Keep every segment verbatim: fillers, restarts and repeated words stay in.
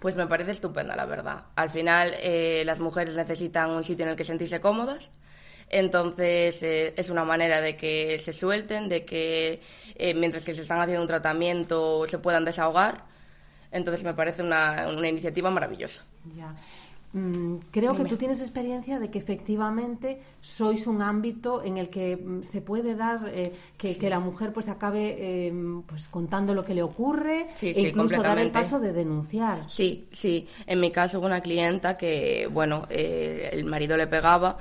Pues me parece estupenda, la verdad. Al final, eh, las mujeres necesitan un sitio en el que sentirse cómodas. Entonces, eh, es una manera de que se suelten, de que eh, mientras que se están haciendo un tratamiento se puedan desahogar. Entonces, me parece una, una iniciativa maravillosa. Ya. Creo Dime. que tú tienes experiencia de que efectivamente sois un ámbito en el que se puede dar eh, que, sí. que la mujer pues acabe eh, pues contando lo que le ocurre sí, e sí, incluso dar el paso de denunciar. Sí, sí. En mi caso hubo una clienta que, bueno, eh, el marido le pegaba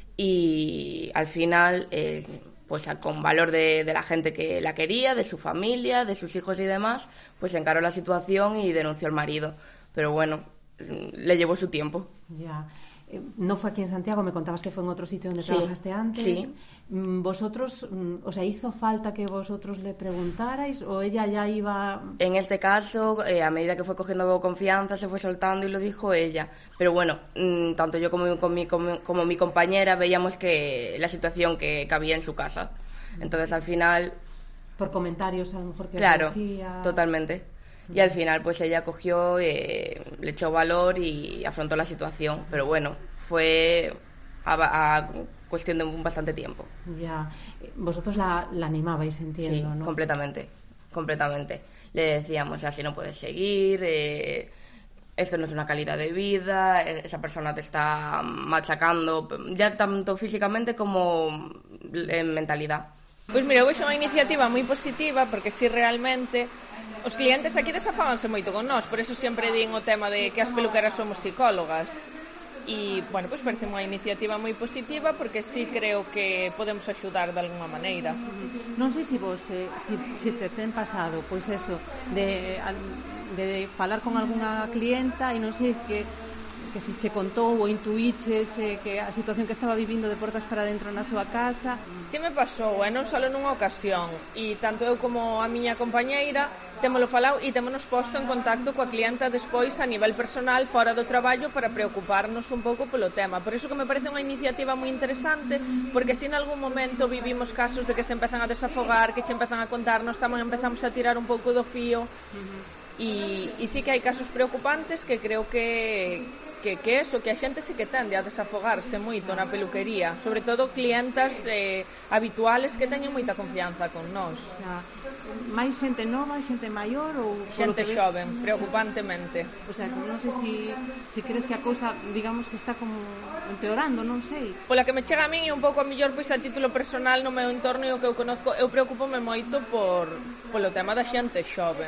y al final, eh, pues con valor de, de la gente que la quería, de su familia, de sus hijos y demás, pues encaró la situación y denunció al marido. Pero bueno, le llevó su tiempo. Ya. No fue aquí en Santiago, me contabas que fue en otro sitio donde sí, trabajaste antes. Sí. ¿Vosotros, o sea, hizo falta que vosotros le preguntarais o ella ya iba...? En este caso, eh, a medida que fue cogiendo confianza, se fue soltando y lo dijo ella. Pero bueno, tanto yo como mi, como mi, como mi compañera veíamos que la situación que cabía en su casa. Entonces, al final... Por comentarios, a lo mejor que Claro, decía... totalmente. Y al final pues ella cogió, eh, le echó valor y afrontó la situación, pero bueno, fue a, a cuestión de un bastante tiempo. Ya, vosotros la, la animabais, entiendo, sí, ¿no? completamente, completamente. Le decíamos, así no puedes seguir, eh, esto no es una calidad de vida, esa persona te está machacando, ya tanto físicamente como en mentalidad. Pois mira, hoxe é unha iniciativa moi positiva porque si realmente os clientes aquí desafábanse moito con nós, por eso sempre din o tema de que as peluqueras somos psicólogas. E, bueno, pois parece unha iniciativa moi positiva porque sí creo que podemos axudar de alguna maneira. Non sei se vos te, si, si te ten pasado, pois eso, de, de falar con algunha clienta e non sei que que se che contou ou intuíches eh, que a situación que estaba vivindo de portas para dentro na súa casa. Si me pasou, e non só nunha ocasión, e tanto eu como a miña compañeira témolo falado e témonos posto en contacto coa clienta despois a nivel personal fora do traballo para preocuparnos un pouco polo tema. Por iso que me parece unha iniciativa moi interesante, porque se en algún momento vivimos casos de que se empezan a desafogar, que se empezan a contarnos, tamén empezamos a tirar un pouco do fío. Uh-huh. E, e sí que hai casos preocupantes que creo que, que, que eso, que a xente sí que tende a desafogarse moito na peluquería, sobre todo clientas eh, habituales que teñen moita confianza con nós. Xa. Mais xente nova, xente maior ou xente xoven, preocupantemente. O sea, non sei se si, si crees que a cousa, digamos que está como empeorando, non sei. Pola que me chega a min e un pouco a mellor pois a título personal no meu entorno e o que eu conozco, eu preocupome moito por polo tema da xente xoven.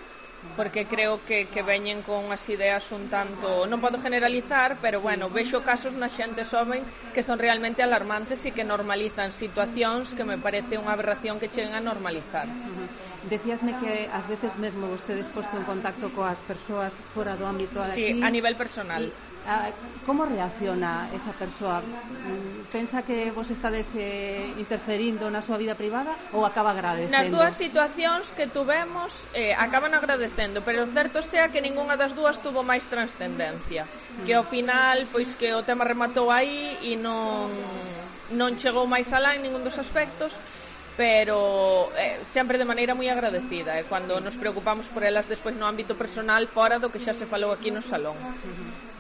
Porque creo que, que veñen con unhas ideas un tanto... Non podo generalizar, pero sí. Bueno, vexo casos na xente xoven que son realmente alarmantes e que normalizan situacións que me parece unha aberración que cheguen a normalizar. Uh-huh. Decíasme que ás veces mesmo vostedes posto en contacto coas persoas fora do ámbito de aquí. Sí, a nivel personal. Y, a, como reacciona esa persoa? Pensa que vos estades eh, interferindo na súa vida privada ou acaba agradecendo? Nas dúas situacións que tuvemos eh, acaban agradecendo, pero o certo sea que ningunha das dúas tuvo máis transcendencia. Mm. Que ao final, pois que o tema rematou aí e non, non chegou máis alá en ningún dos aspectos, pero eh, sempre de maneira moi agradecida, eh, cando nos preocupamos por elas despois no ámbito personal fora do que xa se falou aquí no salón. Uh-huh.